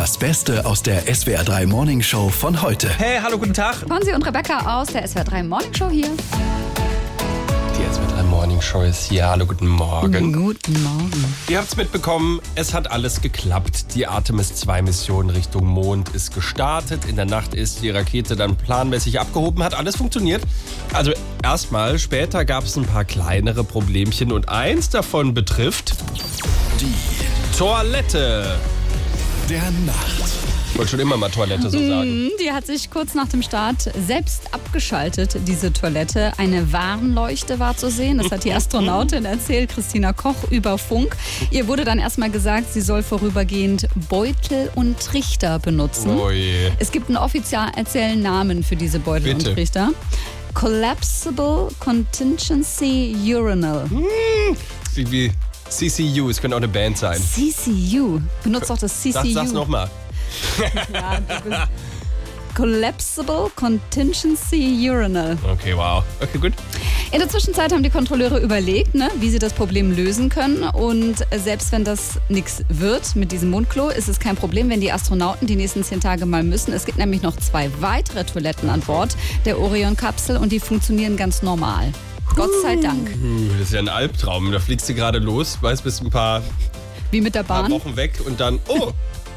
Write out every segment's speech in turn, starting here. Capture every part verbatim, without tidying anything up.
Das Beste aus der S W R drei Morning Show von heute. Hey, hallo, guten Tag. Fonsi und Rebecca aus der S W R drei Morning Show hier. Die S W R drei Morning Show ist hier. Hallo, guten Morgen. Guten Morgen. Ihr habt es mitbekommen, es hat alles geklappt. Die Artemis zwei Mission Richtung Mond ist gestartet. In der Nacht ist die Rakete dann planmäßig abgehoben. Hat alles funktioniert. Also erstmal, später gab es ein paar kleinere Problemchen und eins davon betrifft Die Toilette. der Nacht. Ich wollte schon immer mal Toilette so sagen. Die hat sich kurz nach dem Start selbst abgeschaltet, diese Toilette. Eine Warnleuchte war zu sehen. Das hat die Astronautin erzählt, Christina Koch, über Funk. Ihr wurde dann erstmal gesagt, sie soll vorübergehend Beutel und Trichter benutzen. Oh je. Es gibt einen offiziellen Namen für diese Beutel Bitte. und Trichter. Collapsible Contingency Urinal. Wie, wie C C U, es könnte auch eine Band sein. C C U. Benutzt doch das C C U. Sag, sag's nochmal. Ja, du bist Collapsible Contingency Urinal. Okay, wow. Okay, gut. In der Zwischenzeit haben die Kontrolleure überlegt, ne, wie sie das Problem lösen können. Und selbst wenn das nichts wird mit diesem Mundklo, ist es kein Problem, wenn die Astronauten die nächsten zehn Tage mal müssen. Es gibt nämlich noch zwei weitere Toiletten an Bord der Orion-Kapsel und die funktionieren ganz normal. Gott sei Dank. Uh, das ist ja ein Albtraum. Da fliegst du gerade los, weißt, bist ein paar, Wie mit der paar Bahn. Wochen weg und dann, oh,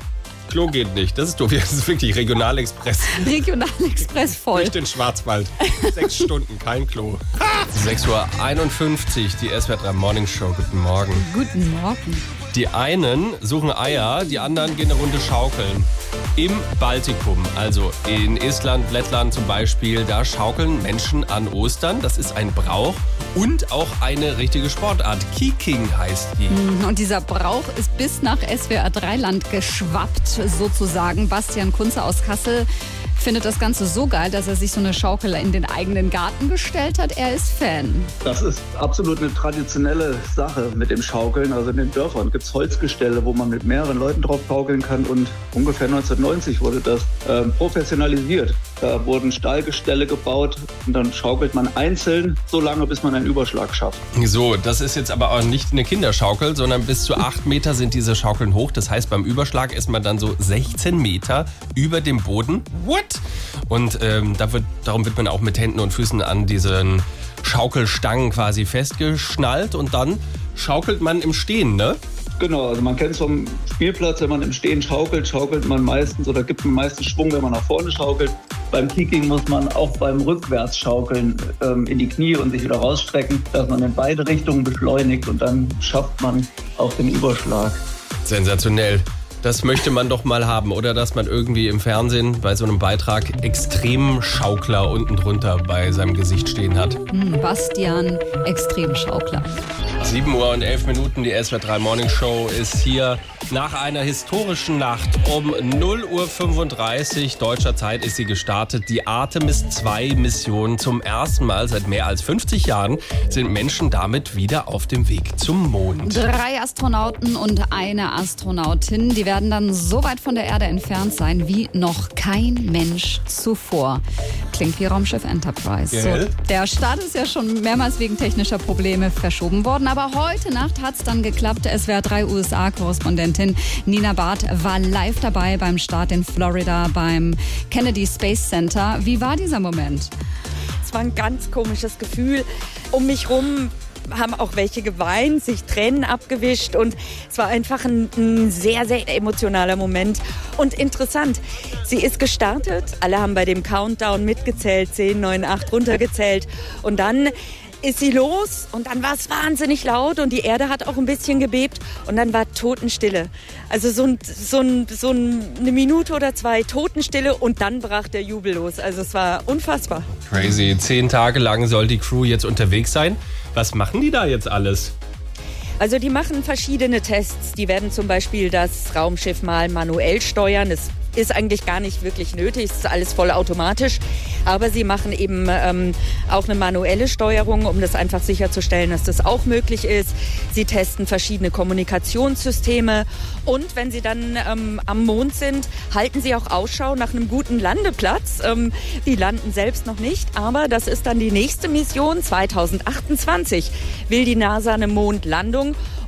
Klo geht nicht. Das ist doof. Das ist wirklich Regionalexpress. Regionalexpress voll. Durch den Schwarzwald. Sechs Stunden, kein Klo. sechs Uhr einundfünfzig, die S W R drei Morning Show. Guten Morgen. Guten Morgen. Die einen suchen Eier, die anderen gehen eine Runde schaukeln. Im Baltikum, also in Estland, Lettland zum Beispiel, da schaukeln Menschen an Ostern. Das ist ein Brauch und auch eine richtige Sportart. Kiking heißt die. Und dieser Brauch ist bis nach S W R drei Land geschwappt, sozusagen. Bastian Kunze aus Kassel findet das Ganze so geil, dass er sich so eine Schaukel in den eigenen Garten gestellt hat. Er ist Fan. Das ist absolut eine traditionelle Sache mit dem Schaukeln. Also in den Dörfern gibt es Holzgestelle, wo man mit mehreren Leuten drauf schaukeln kann. Und ungefähr neunzehnhundertneunzig wurde das äh, professionalisiert. Da wurden Stallgestelle gebaut und dann schaukelt man einzeln so lange, bis man einen Überschlag schafft. So, das ist jetzt aber auch nicht eine Kinderschaukel, sondern bis zu acht Meter sind diese Schaukeln hoch. Das heißt, beim Überschlag ist man dann so sechzehn Meter über dem Boden. What? Und ähm, da wird, darum wird man auch mit Händen und Füßen an diesen Schaukelstangen quasi festgeschnallt und dann schaukelt man im Stehen, ne? Genau, also man kennt es vom Spielplatz, wenn man im Stehen schaukelt, schaukelt man meistens oder gibt man meistens Schwung, wenn man nach vorne schaukelt. Beim Kiking muss man auch beim Rückwärtsschaukeln ähm, in die Knie und sich wieder rausstrecken, dass man in beide Richtungen beschleunigt und dann schafft man auch den Überschlag. Sensationell. Das möchte man doch mal haben, oder dass man irgendwie im Fernsehen bei so einem Beitrag Extremschaukler unten drunter bei seinem Gesicht stehen hat. Hm, Bastian, Extremschaukler. sieben Uhr und elf Minuten, die S W R drei Morning Show ist hier nach einer historischen Nacht. Um null Uhr fünfunddreißig deutscher Zeit ist sie gestartet. Die Artemis zwei Mission. Zum ersten Mal seit mehr als fünfzig Jahren sind Menschen damit wieder auf dem Weg zum Mond. Drei Astronauten und eine Astronautin, die werden dann so weit von der Erde entfernt sein wie noch kein Mensch zuvor. Klingt wie Raumschiff Enterprise. Gell? So, der Start ist ja schon mehrmals wegen technischer Probleme verschoben worden, aber heute Nacht hat es dann geklappt. S W R drei U S A-Korrespondentin Nina Barth war live dabei beim Start in Florida beim Kennedy Space Center. Wie war dieser Moment? Es war ein ganz komisches Gefühl. Um mich rum haben auch welche geweint, sich Tränen abgewischt und es war einfach ein, ein sehr, sehr emotionaler Moment und interessant. Sie ist gestartet, alle haben bei dem Countdown mitgezählt, zehn, neun, acht runtergezählt und dann ist sie los und dann war es wahnsinnig laut und die Erde hat auch ein bisschen gebebt und dann war Totenstille. Also so, ein, so, ein, so eine Minute oder zwei Totenstille und dann brach der Jubel los. Also es war unfassbar. Crazy. Zehn Tage lang soll die Crew jetzt unterwegs sein. Was machen die da jetzt alles? Also die machen verschiedene Tests. Die werden zum Beispiel das Raumschiff mal manuell steuern. Es ist eigentlich gar nicht wirklich nötig, es ist alles vollautomatisch. Aber sie machen eben ähm, auch eine manuelle Steuerung, um das einfach sicherzustellen, dass das auch möglich ist. Sie testen verschiedene Kommunikationssysteme und wenn sie dann ähm, am Mond sind, halten sie auch Ausschau nach einem guten Landeplatz. Ähm, die landen selbst noch nicht, aber das ist dann die nächste Mission. zweitausendachtundzwanzig will die NASA eine Mondlandung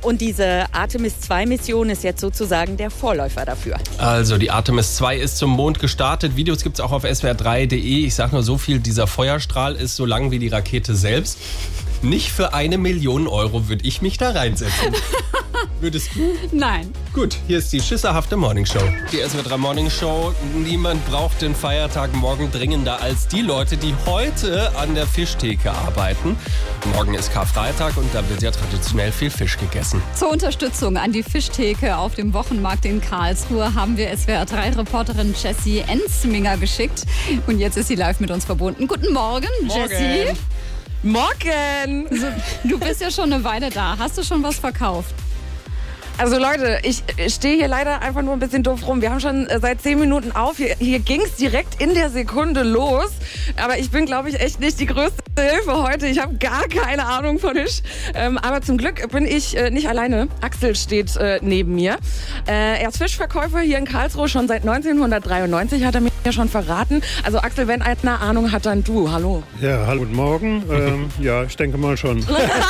Und diese Artemis zwei Mission ist jetzt sozusagen der Vorläufer dafür. Also die Artemis zwei ist zum Mond gestartet. Videos gibt es auch auf S W R drei punkt de. Ich sage nur so viel, dieser Feuerstrahl ist so lang wie die Rakete selbst. Nicht für eine Million Euro würde ich mich da reinsetzen. Würdest du? Nein. Gut, hier ist die schisserhafte Morningshow. Die S W R drei Morningshow. Niemand braucht den Feiertag morgen dringender als die Leute, die heute an der Fischtheke arbeiten. Morgen ist Karfreitag und da wird ja traditionell viel Fisch gegessen. Zur Unterstützung an die Fischtheke auf dem Wochenmarkt in Karlsruhe haben wir S W R drei Reporterin Jessie Ensminger geschickt. Und jetzt ist sie live mit uns verbunden. Guten Morgen, Jessie. Morgen! So, du bist ja schon eine Weile da. Hast du schon was verkauft? Also Leute, ich stehe hier leider einfach nur ein bisschen doof rum. Wir haben schon seit zehn Minuten auf. Hier, hier ging es direkt in der Sekunde los. Aber ich bin, glaube ich, echt nicht die größte Hilfe heute. Ich habe gar keine Ahnung von Fisch. Ähm, aber zum Glück bin ich äh, nicht alleine. Axel steht äh, neben mir. Äh, er ist Fischverkäufer hier in Karlsruhe schon seit neunzehnhundertdreiundneunzig, hat er mir ja schon verraten. Also Axel, wenn einer Ahnung hat, dann du. Hallo. Ja, hallo, guten Morgen. ähm, ja, ich denke mal schon.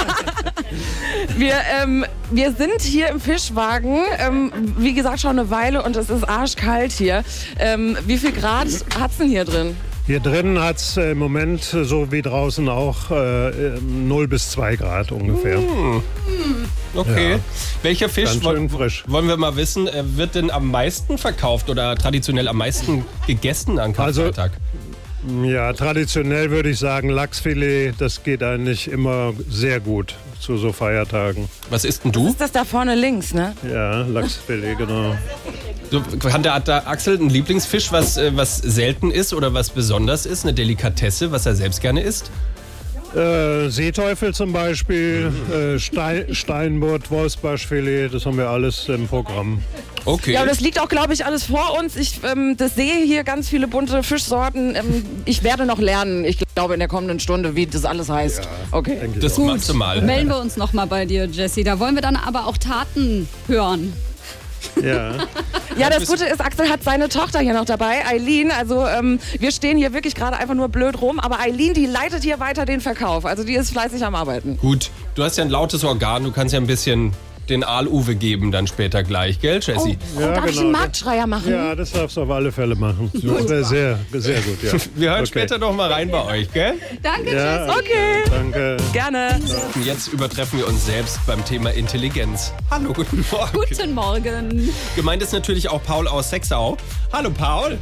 Wir, ähm, wir sind hier im Fischwagen, ähm, wie gesagt, schon eine Weile und es ist arschkalt hier. Ähm, wie viel Grad hat's denn hier drin? Hier drin hat es im Moment, so wie draußen auch, äh, null bis zwei Grad ungefähr. Hm. Okay. Ja. Welcher Fisch, Ganz schön frisch. wollen wir mal wissen, äh, wird denn am meisten verkauft oder traditionell am meisten gegessen an Karfreitag? Ja, traditionell würde ich sagen, Lachsfilet, das geht eigentlich immer sehr gut zu so Feiertagen. Was isst denn Was du? ist das da vorne links, ne? Ja, Lachsfilet, genau. So, hat, der, hat der Axel einen Lieblingsfisch, was, äh, was selten ist oder was besonders ist? Eine Delikatesse, was er selbst gerne isst? Äh, Seeteufel zum Beispiel, äh, Stein, Steinbutt, Wolfsbarschfilet, das haben wir alles im Programm. Okay. Ja, und das liegt auch, glaube ich, alles vor uns. Ich ähm, das sehe hier ganz viele bunte Fischsorten. Ähm, ich werde noch lernen, ich glaube, in der kommenden Stunde, wie das alles heißt. Ja, okay. denke ich Das auch. machst du mal. Melden wir uns nochmal bei dir, Jessie. Da wollen wir dann aber auch Taten hören. Ja. Ja, das Gute ist, Axel hat seine Tochter hier noch dabei, Eileen. Also ähm, wir stehen hier wirklich gerade einfach nur blöd rum. Aber Eileen, die leitet hier weiter den Verkauf. Also die ist fleißig am Arbeiten. Gut, du hast ja ein lautes Organ, du kannst ja ein bisschen den Aal-Uwe geben dann später gleich, gell, Jessie? Oh, Ja, darf ich genau. einen Marktschreier machen? Ja, das darfst du auf alle Fälle machen. Das wäre sehr, sehr gut, ja. Wir hören Okay. später noch mal rein bei euch, gell? Danke, Ja, Jessie. Okay, danke. gerne. Und jetzt übertreffen wir uns selbst beim Thema Intelligenz. Hallo, guten Morgen. Guten Morgen. Gemeint ist natürlich auch Paul aus Sexau. Hallo, Paul.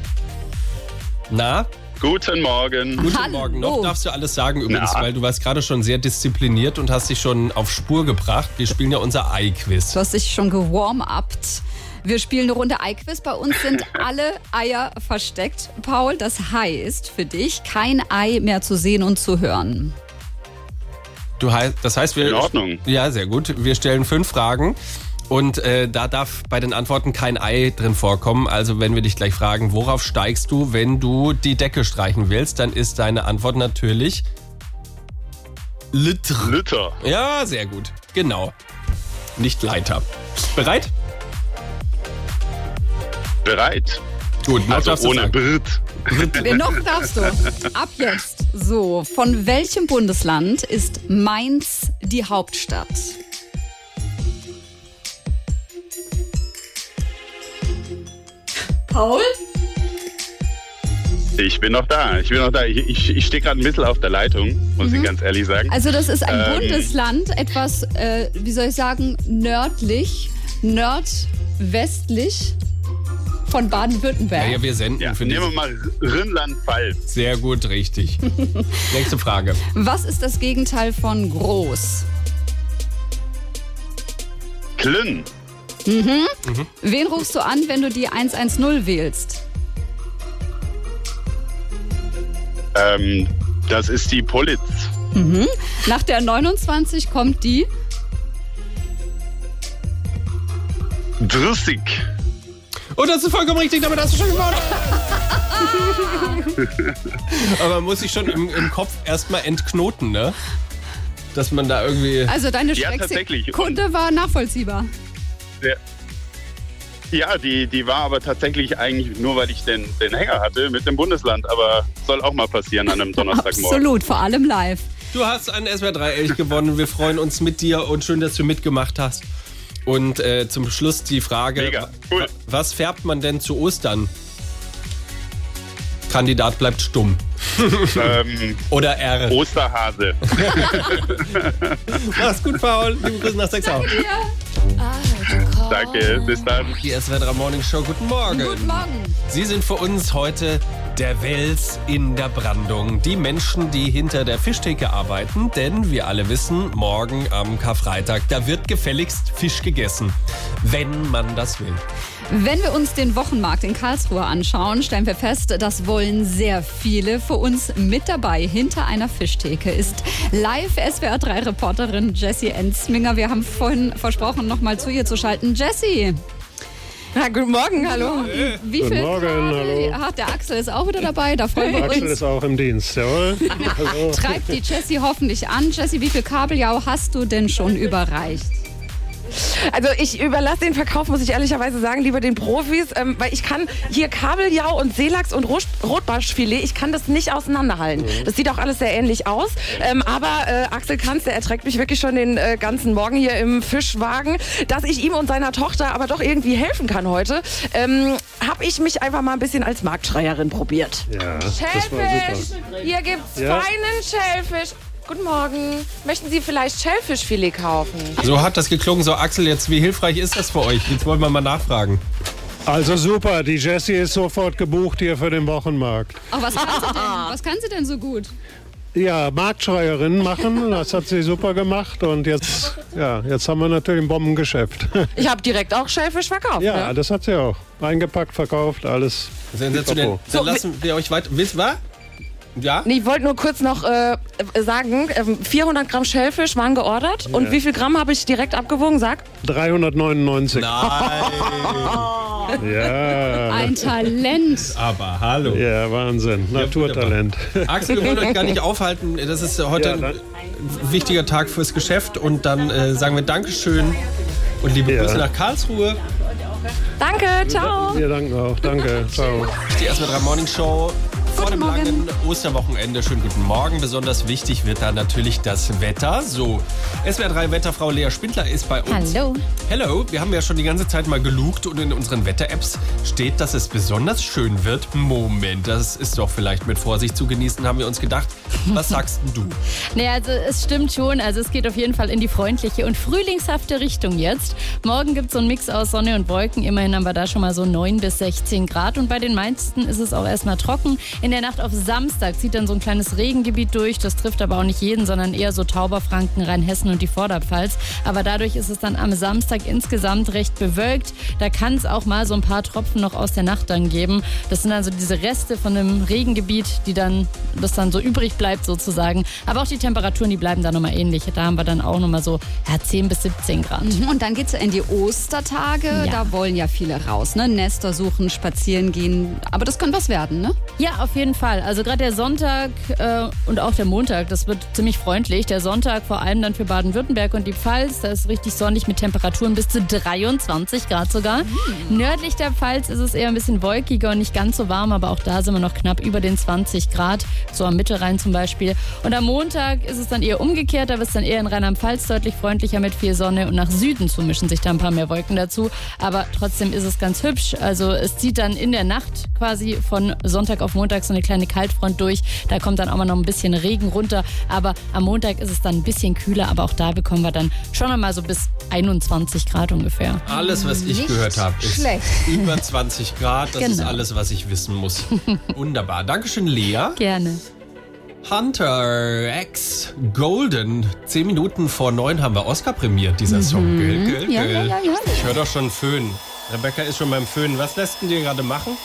Na, Guten Morgen. guten Hallo. Morgen. Noch darfst du alles sagen übrigens, Na? weil du warst gerade schon sehr diszipliniert und hast dich schon auf Spur gebracht. Wir spielen ja unser Ei-Quiz. Du hast dich schon gewarm-upt. Wir spielen eine Runde Ei-Quiz. Bei uns sind alle Eier versteckt. Paul, das heißt für dich, kein Ei mehr zu sehen und zu hören. Du heißt, das heißt, wir. In Ordnung. Ja, sehr gut. Wir stellen fünf Fragen. Und äh, da darf bei den Antworten kein Ei drin vorkommen. Also wenn wir dich gleich fragen, worauf steigst du, wenn du die Decke streichen willst, dann ist deine Antwort natürlich Liter. Liter. Ja, sehr gut. Genau. Nicht Leiter. Bereit? Bereit. Gut, noch Also darfst du ohne sagen. Brit. Äh, Noch darfst du. Ab jetzt. So, von welchem Bundesland ist Mainz die Hauptstadt? Paul? Ich bin noch da. Ich bin noch da. Ich, ich, ich stehe gerade ein bisschen auf der Leitung, muss ich ganz ehrlich sagen. Also das ist ein Ähm. Bundesland, etwas, äh, wie soll ich sagen, nördlich, nordwestlich von Baden-Württemberg. Ja, ja, wir senden Ja, für nehmen wir dich. mal Rheinland-Pfalz. Sehr gut, richtig. Nächste Frage. Was ist das Gegenteil von groß? Klinn. Wen rufst du an, wenn du die eins eins null wählst? Ähm, das ist die Politz. Nach der neunundzwanzig kommt die... Drissig. Und das ist vollkommen richtig, damit hast du schon gewonnen. Aber man muss sich schon im, im Kopf erstmal entknoten, ne? Dass man da irgendwie... Also deine Ja, tatsächlich. Schrecksekunde war nachvollziehbar. Der, ja, die, die war aber tatsächlich eigentlich nur, weil ich den, den Hänger hatte mit dem Bundesland. Aber soll auch mal passieren an einem Donnerstagmorgen. Absolut, vor allem live. Du hast einen S W R drei Elch gewonnen. Wir freuen uns mit dir und schön, dass du mitgemacht hast. Und äh, zum Schluss die Frage, Mega, cool. was färbt man denn zu Ostern? Kandidat bleibt stumm. Ähm, Oder R. Osterhase. Mach's gut, Paul. Liebe Grüße nach Sechsau. Danke, bis dann. Die S W R drei Morning Show, guten Morgen. Guten Morgen. Sie sind für uns heute der Wels in der Brandung. Die Menschen, die hinter der Fischtheke arbeiten. Denn wir alle wissen, morgen am Karfreitag, da wird gefälligst Fisch gegessen. Wenn man das will. Wenn wir uns den Wochenmarkt in Karlsruhe anschauen, stellen wir fest, das wollen sehr viele. Für uns mit dabei hinter einer Fischtheke ist live S W R drei Reporterin Jessie Enzminger. Wir haben vorhin versprochen, noch mal zu ihr zu schalten. Jessie! Ja, guten Morgen, hallo. Wie Guten viel Morgen, Kabel? hallo. Ach, der Axel ist auch wieder dabei, da freuen wir Axel uns. ist auch im Dienst, jawohl. Hallo. Treibt die Jessie hoffentlich an. Jessie, wie viel Kabeljau hast du denn schon überreicht? Also ich überlasse den Verkauf, muss ich ehrlicherweise sagen, lieber den Profis, ähm, weil ich kann hier Kabeljau und Seelachs und Rot- Rotbarschfilet, ich kann das nicht auseinanderhalten. Das sieht auch alles sehr ähnlich aus, ähm, aber äh, Axel Kranz, der erträgt mich wirklich schon den äh, ganzen Morgen hier im Fischwagen. Dass ich ihm und seiner Tochter aber doch irgendwie helfen kann heute, ähm, habe ich mich einfach mal ein bisschen als Marktschreierin probiert. Ja, das war Schellfisch, super. hier gibt's Ja. feinen Schellfisch. Guten Morgen. Möchten Sie vielleicht Schellfischfilet kaufen? So hat das geklungen. So, Axel, jetzt wie hilfreich ist das für euch? Jetzt wollen wir mal nachfragen. Also super, die Jessie ist sofort gebucht hier für den Wochenmarkt. Ach, was kann sie denn? Was kann sie denn so gut? Ja, Marktschreierin machen, das hat sie super gemacht und jetzt, ja, jetzt haben wir natürlich ein Bombengeschäft. Ich habe direkt auch Schellfisch verkauft. Ja, ne? das hat sie auch. Eingepackt, verkauft, alles. Sensationell. Pipapo. Dann So, lassen wir euch weiter. Wisst was? Ja? Nee, ich wollte nur kurz noch äh, sagen, äh, vierhundert Gramm Schellfisch waren geordert. Und wie viel Gramm habe ich direkt abgewogen? Sag. dreihundertneunundneunzig. Nein. Ja, Ein Talent. Aber hallo. ja, Wahnsinn. Naturtalent. Axel, wir wollen euch gar nicht aufhalten. Das ist heute Ja, ein dann- wichtiger Tag fürs Geschäft. Und dann äh, sagen wir Dankeschön und liebe Ja. Grüße nach Karlsruhe. Danke, ciao. Wir danken auch. Danke. Ciao. Die S W R drei Morning Show vor dem Morgen. langen Osterwochenende. Schönen guten Morgen. Besonders wichtig wird da natürlich das Wetter. So, S W R drei Wetterfrau Lea Spindler ist bei uns. Hallo. Hello, wir haben ja schon die ganze Zeit mal gelugt und in unseren Wetter-Apps steht, dass es besonders schön wird. Moment, das ist doch vielleicht mit Vorsicht zu genießen, haben wir uns gedacht. Was sagst denn du? Naja, also es stimmt schon. Also es geht auf jeden Fall in die freundliche und frühlingshafte Richtung jetzt. Morgen gibt es so einen Mix aus Sonne und Wolken. Immerhin haben wir da schon mal so neun bis sechzehn Grad. Und bei den meisten ist es auch erstmal trocken. In der Nacht auf Samstag zieht dann so ein kleines Regengebiet durch. Das trifft aber auch nicht jeden, sondern eher so Tauberfranken, Rheinhessen und die Vorderpfalz. Aber dadurch ist es dann am Samstag insgesamt recht bewölkt. Da kann es auch mal so ein paar Tropfen noch aus der Nacht dann geben. Das sind also diese Reste von einem Regengebiet, die dann, das dann so übrig bleibt sozusagen. Aber auch die Temperaturen, die bleiben da nochmal ähnlich. Da haben wir dann auch nochmal so ja, zehn bis siebzehn Grad. Und dann geht's in die Ostertage. Ja. Da wollen ja viele raus, ne? Nester suchen, spazieren gehen. Aber das könnte was werden, ne? Ja, auf jeden Fall. Also gerade der Sonntag äh, und auch der Montag, das wird ziemlich freundlich. Der Sonntag vor allem dann für Baden-Württemberg und die Pfalz. Da ist richtig sonnig mit Temperaturen bis zu dreiundzwanzig Grad sogar. Mhm. Nördlich der Pfalz ist es eher ein bisschen wolkiger und nicht ganz so warm, aber auch da sind wir noch knapp über den zwanzig Grad. So am Mittelrhein zum Beispiel. Und am Montag ist es dann eher umgekehrt. Da wird es dann eher in Rheinland-Pfalz deutlich freundlicher mit viel Sonne. Und nach Süden zu mischen sich da ein paar mehr Wolken dazu. Aber trotzdem ist es ganz hübsch. Also es zieht dann in der Nacht quasi von Sonntag auf Montag so eine kleine Kaltfront durch. Da kommt dann auch mal noch ein bisschen Regen runter. Aber am Montag ist es dann ein bisschen kühler. Aber auch da bekommen wir dann schon einmal so bis einundzwanzig Grad ungefähr. Alles, was ich Nicht gehört habe, ist schlecht. über zwanzig Grad. Das ist Genau. alles, was ich wissen muss. Wunderbar. Dankeschön, Lea. Gerne. Hunter X Golden. Zehn Minuten vor neun haben wir Oscar prämiert, dieser Song. Gell, gell, Ja, gell. ja, ja, ja. Ich höre doch schon Föhn. Rebecca ist schon beim Föhn. Was lässt denn dir gerade machen?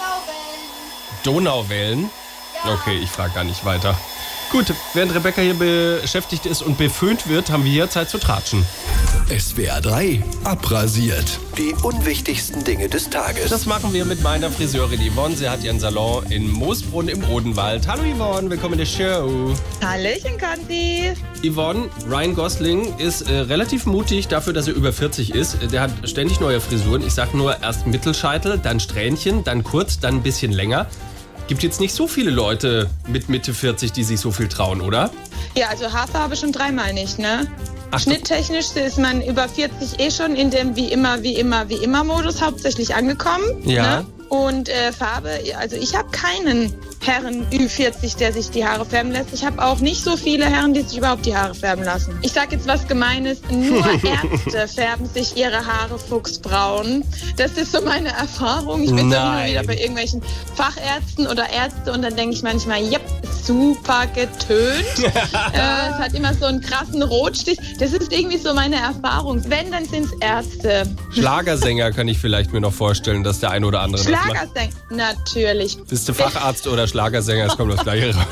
Donauwellen. Okay, ich frage gar nicht weiter. Gut, während Rebecca hier beschäftigt ist und beföhnt wird, haben wir hier Zeit zu tratschen. S W R drei abrasiert. Die unwichtigsten Dinge des Tages. Das machen wir mit meiner Friseurin Yvonne. Sie hat ihren Salon in Moosbrunn im Odenwald. Hallo Yvonne, willkommen in der Show. Hallöchen, Kandi. Yvonne, Ryan Gosling ist äh, relativ mutig dafür, dass er über vierzig ist. Der hat ständig neue Frisuren. Ich sag nur erst Mittelscheitel, dann Strähnchen, dann kurz, dann ein bisschen länger. Gibt jetzt nicht so viele Leute mit Mitte vierzig, die sich so viel trauen, oder? Ja, also Haarfarbe schon dreimal nicht, ne? Ach, schnitttechnisch ist man über vierzig eh schon in dem wie immer, wie immer, wie immer Modus hauptsächlich angekommen. Ja. Ne? Und äh, Farbe, also ich habe keinen Herren Ü vierzig, der sich die Haare färben lässt. Ich habe auch nicht so viele Herren, die sich überhaupt die Haare färben lassen. Ich sage jetzt was Gemeines, nur Ärzte färben sich ihre Haare fuchsbraun. Das ist so meine Erfahrung. Ich bin dann immer wieder bei irgendwelchen Fachärzten oder Ärzte und dann denke ich manchmal, yep, super getönt. äh, es hat immer so einen krassen Rotstich. Das ist irgendwie so meine Erfahrung. Wenn, dann sind es Ärzte. Schlagersänger kann ich vielleicht mir noch vorstellen, dass der eine oder andere das macht. Schlagersänger, natürlich. Bist du Facharzt oder Schlagersänger? Es kommt das Gleiche raus.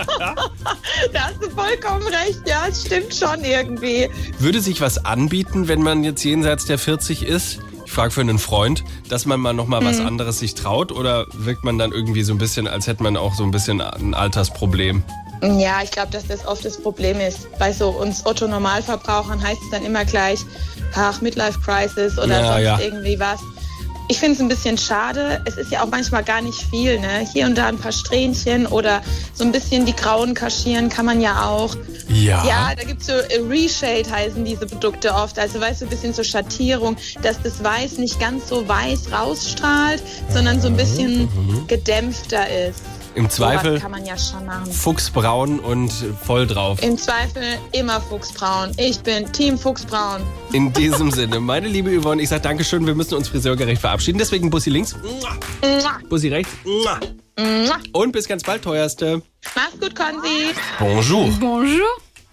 Da hast du vollkommen recht. Ja, es stimmt schon irgendwie. Würde sich was anbieten, wenn man jetzt jenseits der vierzig ist? Ich frage für einen Freund, dass man mal noch mal was Mhm. anderes sich traut, oder wirkt man dann irgendwie so ein bisschen, als hätte man auch so ein bisschen ein Altersproblem? Ja, ich glaube, dass das oft das Problem ist. Bei so uns Otto-Normalverbrauchern heißt es dann immer gleich, ach, Midlife-Crisis oder Ja, sonst ja. irgendwie was. Ich finde es ein bisschen schade. Es ist ja auch manchmal gar nicht viel, ne? Hier und da ein paar Strähnchen oder so ein bisschen die Grauen kaschieren kann man ja auch. Ja. Ja, da gibt es so äh, Reshade heißen diese Produkte oft. Also weißt du, ein bisschen so Schattierung, dass das Weiß nicht ganz so weiß rausstrahlt, sondern so ein bisschen gedämpfter ist. Im Zweifel Sowas kann man ja schon machen. fuchsbraun und voll drauf. Im Zweifel immer fuchsbraun. Ich bin Team Fuchsbraun. In diesem Sinne, meine liebe Yvonne, ich sage Dankeschön, wir müssen uns friseurgerecht verabschieden. Deswegen Bussi links, Mua. Bussi rechts. Mua. Und bis ganz bald, teuerste. Mach's gut, Konzi. Bonjour. Bonjour.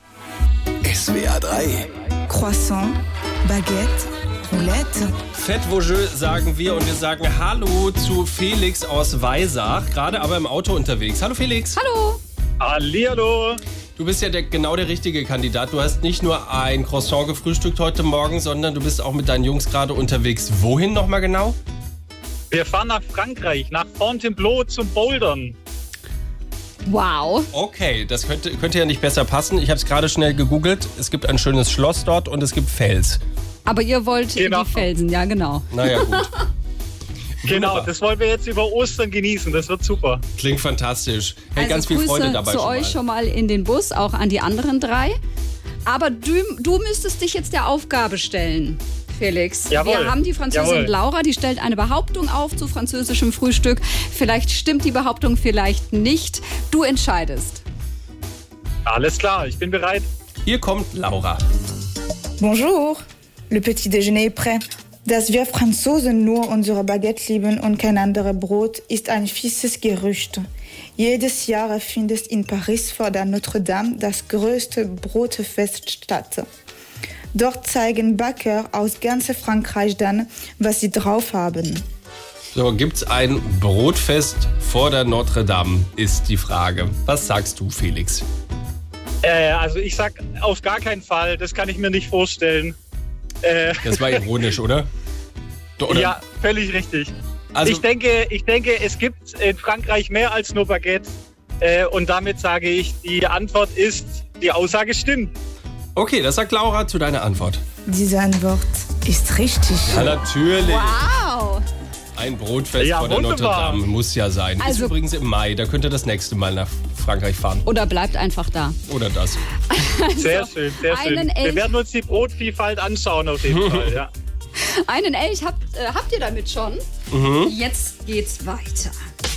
S W R drei. Croissant, Baguette, Roulette. Faites vos jeux, sagen wir, und wir sagen Hallo zu Felix aus Weisach, gerade aber im Auto unterwegs. Hallo Felix. Hallo. Hallihallo. Du bist ja der, genau der richtige Kandidat. Du hast nicht nur ein Croissant gefrühstückt heute Morgen, sondern du bist auch mit deinen Jungs gerade unterwegs. Wohin nochmal genau? Wir fahren nach Frankreich, nach Fontainebleau zum Bouldern. Wow. Okay, das könnte, könnte ja nicht besser passen. Ich habe es gerade schnell gegoogelt. Es gibt ein schönes Schloss dort und es gibt Fels. Aber ihr wollt Genau. in die Felsen, ja genau. Naja, gut. Genau, Wunderbar. das wollen wir jetzt über Ostern genießen. Das wird super. Klingt fantastisch. Hey, Also ganz viel Grüße Freude dabei zu schon euch mal. schon mal in den Bus, auch an die anderen drei. Aber du, du müsstest dich jetzt der Aufgabe stellen, Felix. Jawohl. Wir haben die Französin Jawohl. Laura, die stellt eine Behauptung auf zu französischem Frühstück. Vielleicht stimmt die Behauptung, vielleicht nicht. Du entscheidest. Alles klar, ich bin bereit. Hier kommt Laura. Bonjour, le petit déjeuner est prêt. Dass wir Franzosen nur unsere Baguette lieben und kein anderes Brot, ist ein fieses Gerücht. Jedes Jahr findet in Paris vor der Notre-Dame das größte Brotfest statt. Dort zeigen Bäcker aus ganz Frankreich dann, was sie drauf haben. So, gibt's ein Brotfest vor der Notre Dame, ist die Frage. Was sagst du, Felix? Äh, also ich sag auf gar keinen Fall, das kann ich mir nicht vorstellen. Äh, Das war ironisch, oder? Oder? Ja, völlig richtig. Also- ich, denke, ich denke, es gibt in Frankreich mehr als nur Baguette. Äh, und damit sage ich, die Antwort ist, die Aussage stimmt. Okay, das sagt Laura zu deiner Antwort. Diese Antwort ist richtig. Ja, natürlich. Wow. Ein Brotfest Ja, vor der Notre wunderbar. Dame muss ja sein. ist Also- übrigens im Mai, da könnt ihr das nächste Mal nach Frankreich fahren. Oder bleibt einfach da. Oder das. Sehr schön, sehr schön. einen Wir Elch- werden uns die Brotvielfalt anschauen auf jeden Fall. Ja. Einen Elch habt, äh, habt ihr damit schon. Jetzt geht's weiter.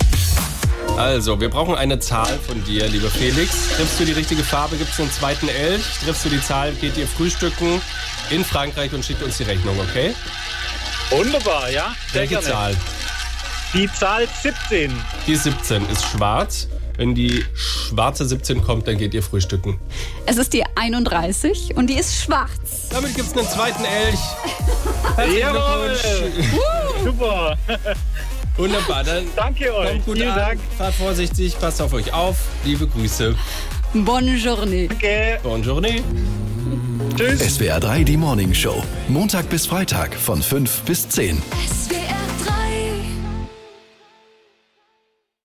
Also, wir brauchen eine Zahl von dir, lieber Felix. Triffst du die richtige Farbe, gibt es einen zweiten Elch. Triffst du die Zahl, geht ihr frühstücken in Frankreich und schickt uns die Rechnung, okay? Wunderbar, ja. Sehr Welche gerne. Zahl? Die Zahl siebzehn. Die siebzehn ist schwarz. Wenn die schwarze siebzehn kommt, dann geht ihr frühstücken. Es ist die einunddreißig und die ist schwarz. Damit gibt es einen zweiten Elch. Herzlichen Jawohl. Glückwunsch. Super. Wunderbar, dann Danke euch. kommt gut Vielen an. Dank. Fahrt vorsichtig, passt auf euch auf. Liebe Grüße. Bonne journée. Danke. Bonne journée. Tschüss. S W R drei, die Morning Show. Montag bis Freitag von fünf bis zehn. S W R